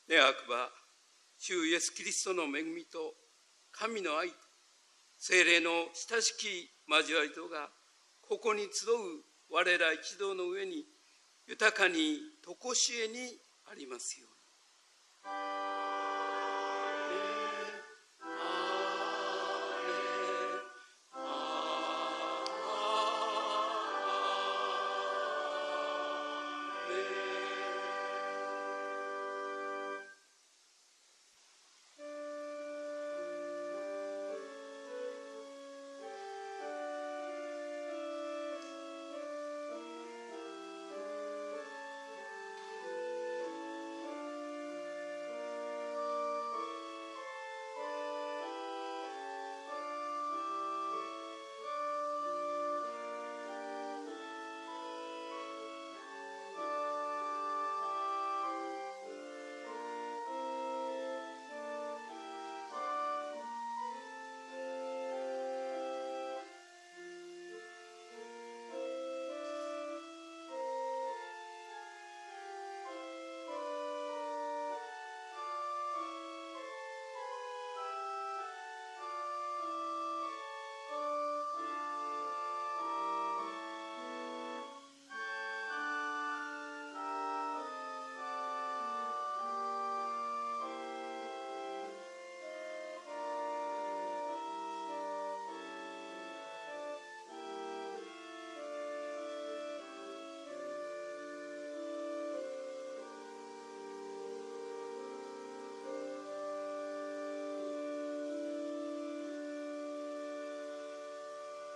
願くば、主イエス・キリストの恵みと神の愛と聖霊の親しき交わりとが、ここに集う我ら一同の上に豊かにとこしえにありますように。